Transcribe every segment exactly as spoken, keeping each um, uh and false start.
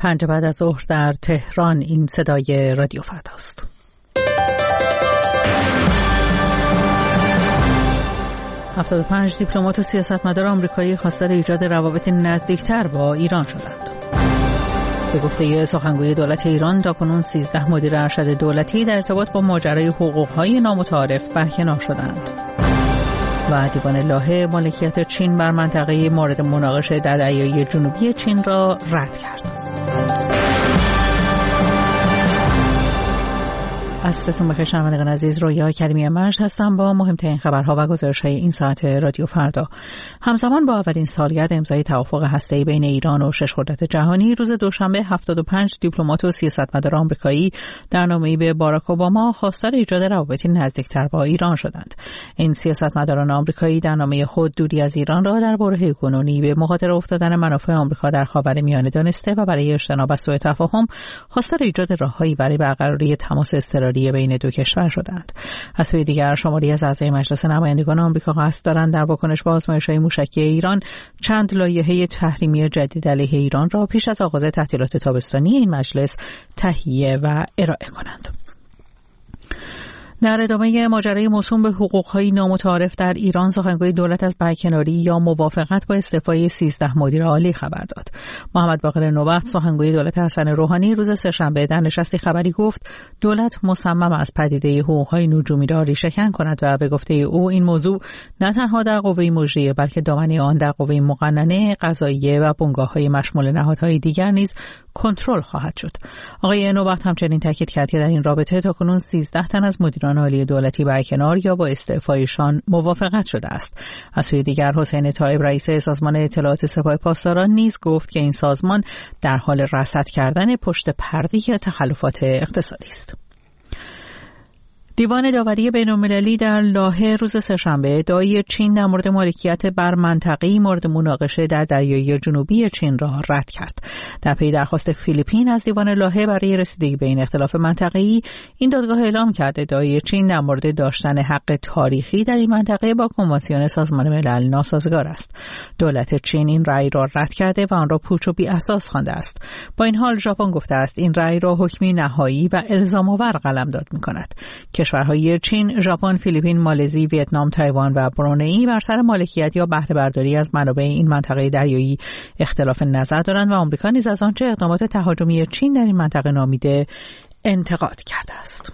پنج بعد از ظهر در تهران. این صدای رادیو فرداست. هفتاد و پنج دیپلمات و سیاستمدار آمریکایی خواستار ایجاد روابط نزدیکتر با ایران شدند. به گفته سخنگوی دولت ایران، تاکنون سیزده مدیر ارشد دولتی در ارتباط با ماجرای حقوق‌های نامتعارف برکنار شدند. و دیوان لاهه مالکیت چین بر منطقه مورد مناقشه در دریای جنوبی چین را رد کرد. عصرتون بخیر شنوندگان عزیز، رویا کریمی مجد هستم با مهمترین خبرها و گزارش‌های این ساعت رادیو فردا. همزمان با اولین سالگرد امضای توافق هسته‌ای بین ایران و شش قدرت جهانی، روز دوشنبه هفتاد و پنج دیپلمات و سیاستمدار آمریکایی در نامه‌ای به باراک اوباما خواستار ایجاد روابطی نزدیکتر با ایران شدند. این سیاستمداران آمریکایی در نامه خود دوری از ایران را در برهه کنونی به مخاطره افتادن منافع آمریکا در خاورمیانه دانسته و برای اجتناب از سوء تفاهم خواستار ایجاد راههایی برای برقراری تماس اضطراری بین دو کشور شدند. از سوی دیگر شماری از اعضای مجلس نمایندگان آمریکا قصد دارند در واکنش به آزمایش‌های موشکی ایران چند لایحه تحریمی جدید علیه ایران را پیش از آغاز تعطیلات تابستانی این مجلس تهیه و ارائه کنند. در ادامه ماجرای موسوم به حقوق‌های نامتعارف در ایران، سخنگوی دولت از برکناری یا موافقت با استعفای سیزده مدیر عالی خبر داد. محمد باقر نوبخت، سخنگوی دولت حسن روحانی، روز سه‌شنبه در نشستی خبری گفت دولت مصمم است پدیده حقوق‌های نجومی را ریشه‌کن کند و به گفته او این موضوع نه تنها در قوه مجریه بلکه دامنه آن در قوه مقننه، قضاییه و بنگاه‌های مشمول نهادهای دیگر نیز کنترل خواهد شد. آقای نوبخت همچنین تاکید کرد که در این رابطه تاکنون سیزده تن از مدیران عالی دولتی برکنار یا با استعفایشان موافقت شده است. از سوی دیگر حسین طایب، رئیس سازمان اطلاعات سپاه پاسداران، نیز گفت که این سازمان در حال رصد کردن پشت پرده تخلفات اقتصادی است. دیوان داوری بین‌المللی در لاهه روز سه‌شنبه ادعای چین در مورد مالکیت بر منطقه‌ای مورد مناقشه در دریای جنوبی چین را رد کرد. در پی درخواست فیلیپین از دیوان لاهه برای رسیدگی به این اختلاف منطقه‌ای، این دادگاه اعلام کرد ادعای چین در مورد داشتن حق تاریخی در این منطقه با کنوانسیون سازمان ملل ناسازگار است. دولت چین این رأی را رد کرده و آن را پوچ و بی اساس خوانده است. با این حال ژاپن گفته است این رأی را حکمی نهایی و الزام‌آور قلمداد می‌کند. کشورهای چین، ژاپن، فیلیپین، مالزی، ویتنام، تایوان و برونئی بر سر مالکیت یا بهره برداری از منابع این منطقه دریایی اختلاف نظر دارند و آمریکا نیز از آنچه اقدامات تهاجمی چین در این منطقه نامیده انتقاد کرده است.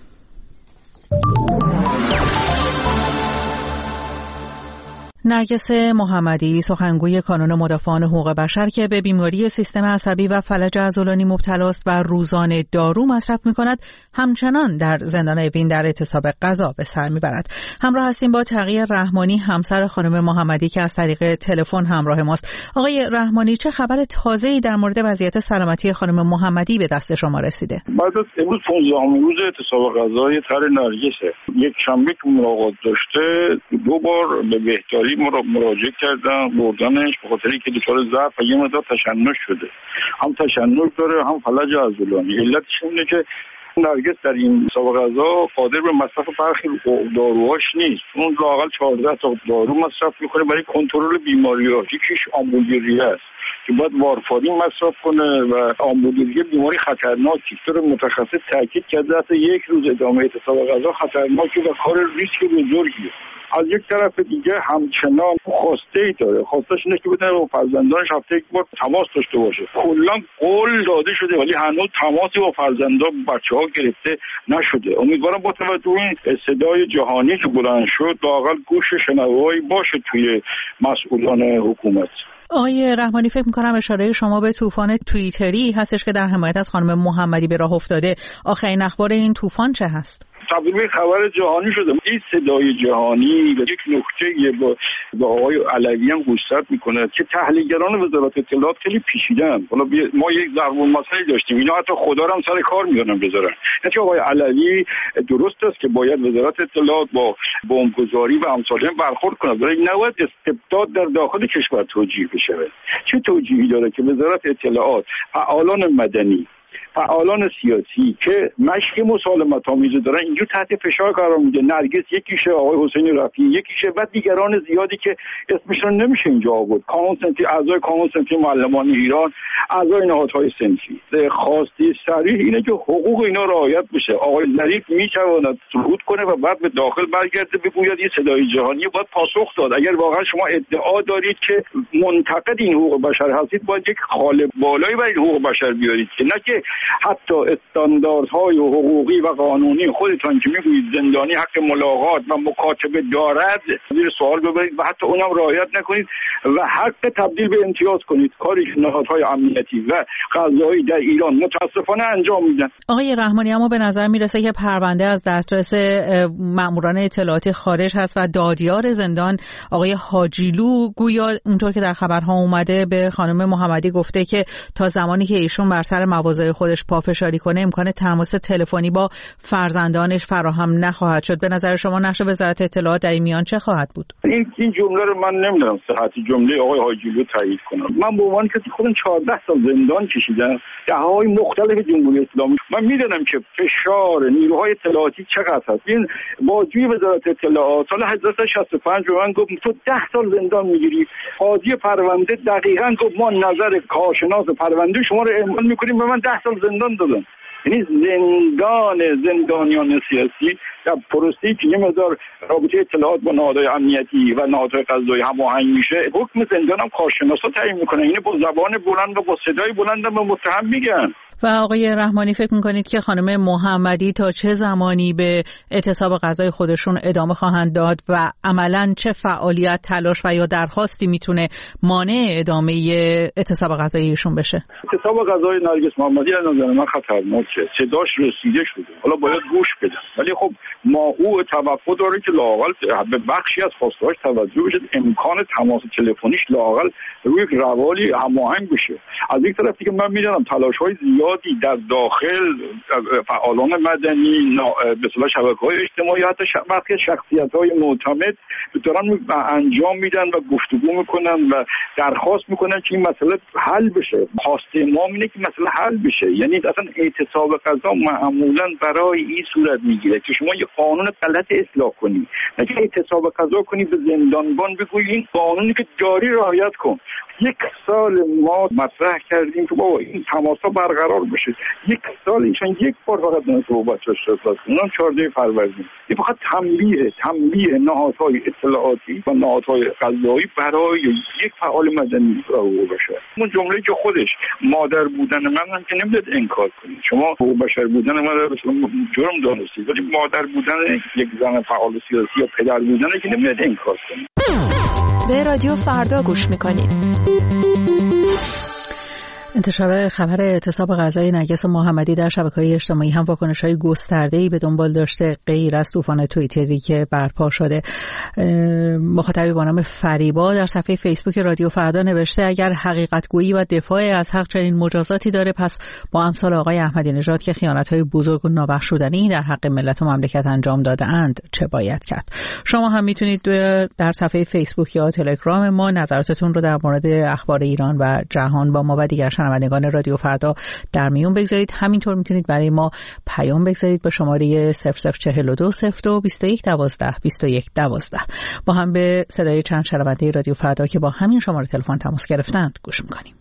نرگس محمدی، سخنگوی کانون مدافعان حقوق بشر که به بیماری سیستم عصبی و فلج عضلانی مبتلا است و روزانه دارو مصرف می‌کند، همچنان در زندان اوین در اعتصاب غذا به سر می‌برد. همراه هستیم با تقی رحمانی، همسر خانم محمدی که از طریق تلفن همراه ماست. آقای رحمانی، چه خبر تازه‌ای در مورد وضعیت سلامتی خانم محمدی به دست شما رسیده؟ بعد از امروز پانزدهمین روز اعتصاب غذای طرح نرگسه. یک شنبه که ملاقات داشته دو بار به بهداری ما را مراجعه کردن، بردنش به خاطر اینکه دچار ضعف و یه مقدار تشنج شده. هم تشنج داره هم فلج عضلانی. علتش اینه که نرگس در این اعتصاب غذا قادر به مصرف برخی داروهاش نیست. اون لااقل چهارده تا دارو مصرف میکنه برای کنترل بیماری‌ها. یکیش آمبولیریه است که باید وارفارین مصرف کنه و آمبولیریه بیماری خطرناکی. طور متخصص تاکید کرده حتی یک روز ادامه اعتصاب غذا خطرناکه و کار ریسک بزرگیه. از یک طرف دیگه همچنان خواسته ای داره. خواستش اینه که بتونه با فرزندانش هفته یک بار تماس داشته باشه. کلا قول داده شده ولی هنوز تماسی با فرزندان بچه‌ها گرفته نشده. امیدوارم با توجه به این صدای جهانی که بلند شد لااقل گوش شنوایی باشه توی مسئولان حکومت. آقای رحمانی، فکر می‌کنم اشاره شما به طوفان توییتری هستش که در حمایت از خانم محمدی به راه افتاده. آخرین اخبار این طوفان چه هست؟ تبدیل به خبر جهانی شده. این صدای جهانی و یک نکته با با آقای علوی هم گوشزد میکنه که تحلیلگران وزارت اطلاعات خیلی پیچیدن. حالا ما یک ضرب المثل داشتیم، اینا حتی خدا رو هم سر کار میارن بذارن. اینکه آقای علوی درست است که باید وزارت اطلاعات با بمبگذاری و امثال برخورد کنه، ولی نباید استبداد در داخل کشور توجیه بشه. چه توجیهی داره که وزارت اطلاعات، فعالان مدنی فعالان سیاسی که مشک مسالمت آمیز دارن اینجور تحت فشار قرار میده. نرگس یکیشه، آقای حسین رفیعی یکیشه و دیگران زیادی که اسمشون نمیشه اینجا آورد. کانون صنفی، اعضای کانون صنفی معلمان ایران، اعضای نهادهای صنفی. خواسته صریح اینه که حقوق اینا رعایت بشه. آقای ظریف میتواند صعود کنه و بعد به داخل برگرده بگوید یه صدای جهانی باید پاسخ داد. اگر واقعا شما ادعا دارید که منتقد این حقوق بشر هستید، باید یک قالب بالایی برای حقوق بشر بیارید که نه که حتی استانداردهای حقوقی و قانونی خودتون که میگویید زندانی حق ملاقات و مکاتبه دارد زیر سوال ببرید و حتی اونم رعایت نکنید و حق تبدیل به امتیاز کنید، کاری که نهادهای امنیتی و قضایی در ایران متاسفانه انجام میدن. آقای رحمانی، اما به نظر میرسه که پرونده از دسترس ماموران اطلاعاتی خارج هست و دادیار زندان آقای حاجیلو گویا اونطور که در خبرها اومده به خانم محمدی گفته که تا زمانی که ایشون بر سر مواضع خودش پافشاری کنه امکان تماس تلفنی با فرزندانش فراهم نخواهد شد. به نظر شما نقش وزارت اطلاعات در این میان چه خواهد بود؟ این این جمله رو من نمیدونم صحت جمله آقای حاجیلو تایید کنم. من به عنوان کسی خودم چهارده سال زندان کشیدم، دهه‌های مختلف جمهوری اسلامی، من میدونم که فشار نیروهای اطلاعاتی چقدر هست. این بازجوی وزارت اطلاعات سال هزار و سیصد و شصت و پنج به من گفت تو ده سال زندان میگیری. قاضی پرونده دقیقاً گفت ما نظر کارشناس پرونده شما رو اعمال میکنیم، به من ده سال زندان دادن. یعنی زندان زندانیان سیاسی در پروسه‌ای که یه مقدار رابطه اطلاعات با نهادهای امنیتی و نهادهای قضایی هماهنگ میشه، حکم زندان هم کارشناسا تعیین میکنن. اینه با زبان بلند و با صدای بلند به متهم میگن. و آقای رحمانی فکر میکنید که خانم محمدی تا چه زمانی به اعتصاب قضای خودشون ادامه خواهند داد و عملاً چه فعالیت، تلاش و یا درخواستی میتونه مانع ادامه اعتصاب قضاییشون بشه؟ اعتصاب قضای نرگس محمدی از نظر من خطرناکه. صداش رسیده شده، حالا باید گوش بدن، ولی خب ماهو توقع داره که لااقل به بخشی از خواسته‌هاش توجه بشه، امکان تماس تلفنیش لااقل روی یک روالی هماهنگ بشه. از یک طرف دیگه من میدونم تلاش‌های زیادی در داخل فعالان مدنی، به اصطلاح شبکه‌های اجتماعی، حتی برخی شخصیت‌های معتمد دارن انجام میدن و گفتگو میکنن و درخواست میکنن که این مسئله حل بشه. خواسته ما اینه که مسئله حل بشه. یعنی اصلا اعتصاب قضا معمولاً برای این صورت میگیره که شما یه قانون غلط اصلاح کنی، نه که اعتصاب قضا کنی به زندانبان بگویی این قانونی که جاری رعایت کن. یک سال ما مطرح کردیم که بابا این تماسا برقرار بشه. یک سال ایشان یک بار فقط نمیشه با بچه‌اش اصلاح کنن. اونم چهارده فروردین. این فقط تنبیه تنبیه نهادهای اطلاعاتی و نهادهای قضایی برای یک فعال مدنی حقوق بشر. اون جمله‌ای که خودش مادر بودن من هم که نمیاد انکار کنید. شما حقوق بشر بودن من رو جرم دانستید، ولی مادر بودن یک زن فعال سیاسی یا پدر بودن که نمیاد انکار کنید. به رادیو فردا گوش میکنید. انتشار خبر اعتصاب قضای نرگس محمدی در شبکه‌های اجتماعی هم واکنش‌های گسترده‌ای به دنبال داشته، غیر از طوفان توییتری که برپا شده. مخاطبی با نام فریبا در صفحه فیسبوک رادیو فردا نوشته اگر حقیقت‌گویی و دفاع از حق چنین مجازاتی داره، پس با امثال آقای احمدی نژاد که خیانت‌های بزرگ و نابخشودنی در حق ملت و مملکت انجام داده‌اند چه باید کرد؟ شما هم میتونید در صفحه فیسبوک یا تلگرام ما نظراتتون رو در مورد اخبار ایران و جهان با ما و دیگر شنوندگان رادیو فردا در میون بگذارید. همینطور میتونید برای ما پیام بگذارید به شماره صفر صفر چهل و دو صفر دو بیست و یک دوازده بیست و یک دوازده. با هم به صدای چند شنونده رادیو فردا که با همین شماره تلفن تماس گرفتند گوش میکنیم.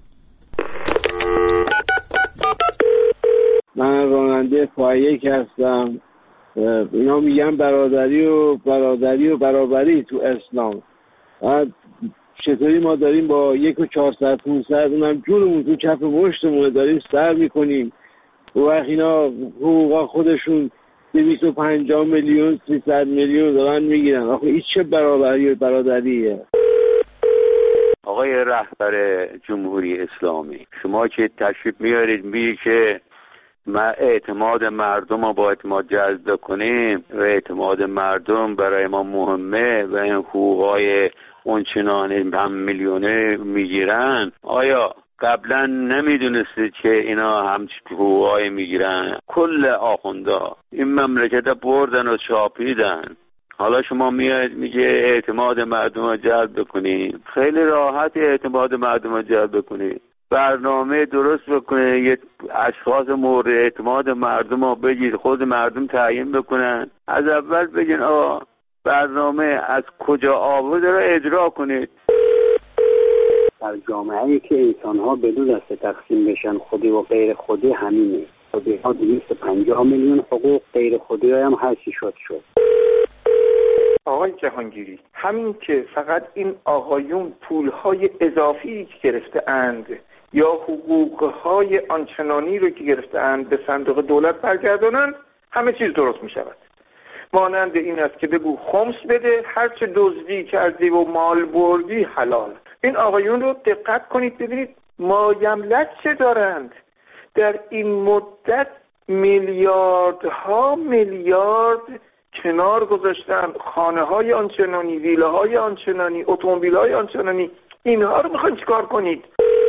من راننده فایک هستم. اینا میگن برادری و برادری و برابری تو اسلام. چطوری ما داریم با یک و چهارصد پونصد اونم جونمون تو کف مشتمون داریم سر میکنیم، و وقت اینا حقوقا خودشون دویست و پنجاه میلیون سیصد میلیون دارن میگیرن. آخه این چه برابری و برادریه؟ آقای رهبر جمهوری اسلامی، شما که تشریف میارید میگی که ما اعتماد مردم رو با اعتماد جذب کنیم و اعتماد مردم برای ما مهمه و این حقوقای اون چنان هم میلیونه میگیرن، آیا قبلا نمیدونستید که اینا همچین حقوقای میگیرن؟ کل آخوندا این مملکت بردن و چاپیدن، حالا شما میاد میگه اعتماد مردم رو جلب کنید. خیلی راحت اعتماد مردم رو جلب کنید. برنامه درست بکنه، یه اشخاص مورد اعتماد مردم رو بگید، خود مردم تعیین بکنن. از اول بگین آقا برنامه از کجا آورده رو اجرا کنید. در جامعه‌ای که انسان‌ها به دو دسته تقسیم بشن، خودی و غیر خودی، همینه. خودی ها دویست و پنجاه میلیون حقوق، غیر خودی هم هر چی شد شد. آقای جهانگیری، همین که فقط این آقایون پولهای اضافی که گرفته اند یا حقوقهای آنچنانی رو که گرفته اند به صندوق دولت برگردانند، همه چیز درست می شود. مانند این است که بگو خمس بده، هرچه دزدی کردی و مال بردی حلال. این آقایون رو دقت کنید ببینید مایملک چه دارند. در این مدت میلیاردها میلیارد کنار گذاشتن، خانه های آنچنانی، ویله های آنچنانی، اتومبیل های آنچنانی. اینها رو میخواین چیکار کنید؟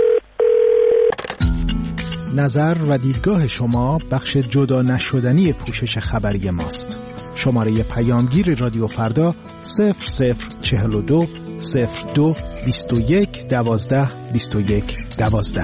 نظر و دیدگاه شما بخش جدا نشدنی پوشش خبری ماست. شماره پیامگیر رادیو فردا صفر صفر چهل و دو صفر دو بیست و یک دوازده بیست و یک دوازده.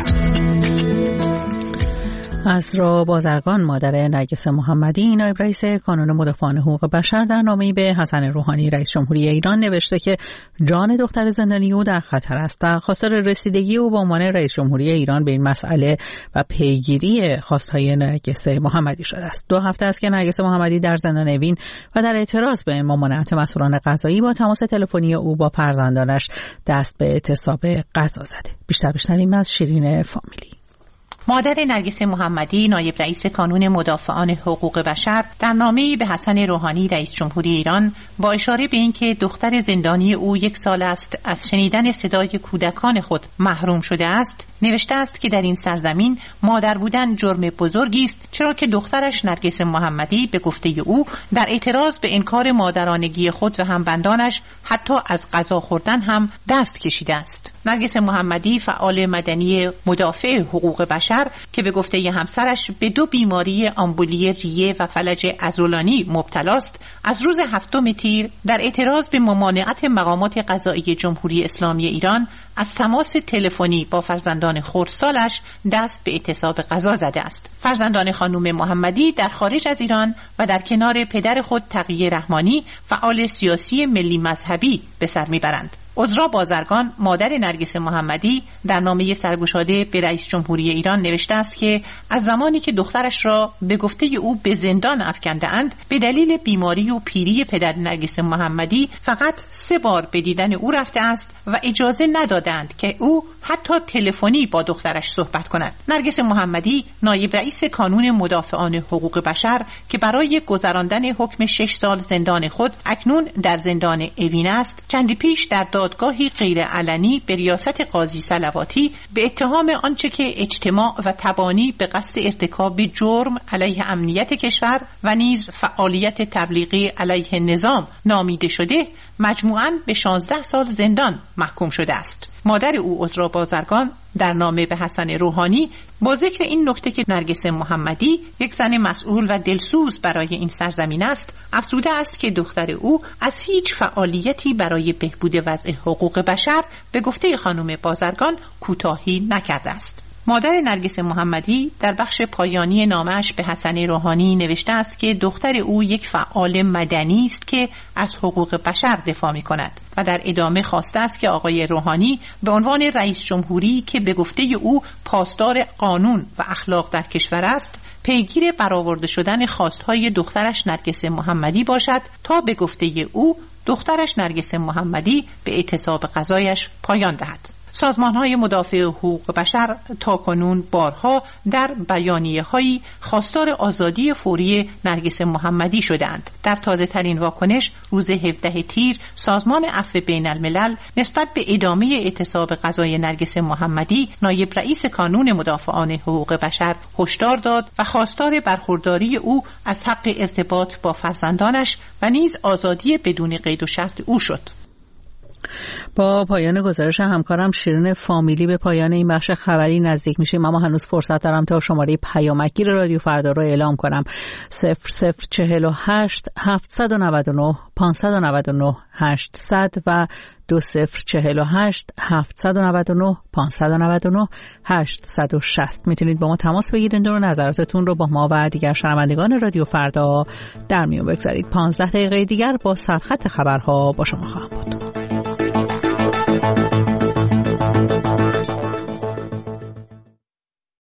عزرا بازرگان مادر نرگس محمدی نایب رئیس کانون مدافعان حقوق بشر در نامه‌ای به حسن روحانی رئیس جمهوری ایران نوشته که جان دختر زندانی او در خطر است. در خواستار رسیدگی او به عنوان رئیس جمهوری ایران به این مسئله و پیگیری خواستهای نرگس محمدی شده است. دو هفته است که نرگس محمدی در زندان اوین و در اعتراض به ممانعت مسئولان قضایی با تماس تلفنی او با فرزندانش دست به اعتصاب قضا زده. بیشتر بشنویم از شیرین فامیلی. مادر نرگس محمدی نایب رئیس کانون مدافعان حقوق بشر در نامه‌ای به حسن روحانی رئیس جمهوری ایران با اشاره به اینکه دختر زندانی او یک سال است از شنیدن صدای کودکان خود محروم شده است نوشته است که در این سرزمین مادر بودن جرم بزرگی است، چرا که دخترش نرگس محمدی به گفته او در اعتراض به انکار مادرانگی خود و همبندانش حتی از غذا خوردن هم دست کشیده است. نرگس محمدی فعال مدنی مدافع حقوق بشر که به گفته همسرش به دو بیماری آمبولی ریه و فلج عضلانی مبتلاست، از روز هفتم تیر در اعتراض به ممانعت مقامات قضایی جمهوری اسلامی ایران از تماس تلفنی با فرزندان خردسالش دست به اعتصاب قضا زده است. فرزندان خانم محمدی در خارج از ایران و در کنار پدر خود تقی رحمانی فعال سیاسی ملی مذهبی به سر میبرند. عذرا بازرگان مادر نرگس محمدی در نامه سرگشاده به رئیس جمهوری ایران نوشته است که از زمانی که دخترش را به گفته او به زندان افکنده اند به دلیل بیماری و پیری پدر نرگس محمدی فقط سه بار به دیدن او رفته است و اجازه ندادند که او حتی تلفنی با دخترش صحبت کند. نرگس محمدی نایب رئیس کانون مدافعان حقوق بشر که برای گذراندن حکم شش سال زندان خود اکنون در زندان اوین است، چندی پیش در دادگاهی غیر علنی به ریاست قاضی صلواتی به اتهام آنچه که اجتماع و تبانی به قصد ارتکاب جرم علیه امنیت کشور و نیز فعالیت تبلیغی علیه نظام نامیده شده مجموعاً به شانزده سال زندان محکوم شده است. مادر او عذرا بازرگان در نامه به حسن روحانی با ذکر این نکته که نرگس محمدی یک زن مسئول و دلسوز برای این سرزمین است، افزوده است که دختر او از هیچ فعالیتی برای بهبود وضع حقوق بشر به گفته خانم بازرگان کوتاهی نکرده است. مادر نرگس محمدی در بخش پایانی نامه‌اش به حسن روحانی نوشته است که دختر او یک فعال مدنی است که از حقوق بشر دفاع می‌کند و در ادامه خواسته است که آقای روحانی به عنوان رئیس جمهوری که به گفته او پاسدار قانون و اخلاق در کشور است، پیگیر برآورده شدن خواستهای دخترش نرگس محمدی باشد تا به گفته او دخترش نرگس محمدی به اعتصاب قضایش پایان دهد. سازمان‌های مدافع حقوق بشر تاکنون بارها در بیانیه‌هایی خواستار آزادی فوری نرگس محمدی شدند. در تازه‌ترین واکنش روز هفدهم تیر سازمان عفو بین الملل نسبت به ادامه اعتصاب قضای نرگس محمدی نایب رئیس کانون مدافعان حقوق بشر هشدار داد و خواستار برخورداری او از حق ارتباط با فرزندانش و نیز آزادی بدون قید و شرط او شد. با پایان گزارش همکارم شیرین فامیلی به پایان این بخش خبری نزدیک میشیم، اما هنوز فرصت دارم تا شماره پیامکگیر رادیو فردا رو اعلام کنم. صفر صفر چهل و هشت هفتصد و نود و نه پانصد و نود و نه هشتصد و دو صفر چهل و هشت هفتصد و نود و نه پانصد و نود و نه هشتصد و شصت. میتونید با ما تماس بگیرید و نظراتتون رو با ما و دیگر شنوندگان رادیو فردا در میون بگذارید. پانزده دقیقه دیگر با سرخط خبرها با شما خواهم بود.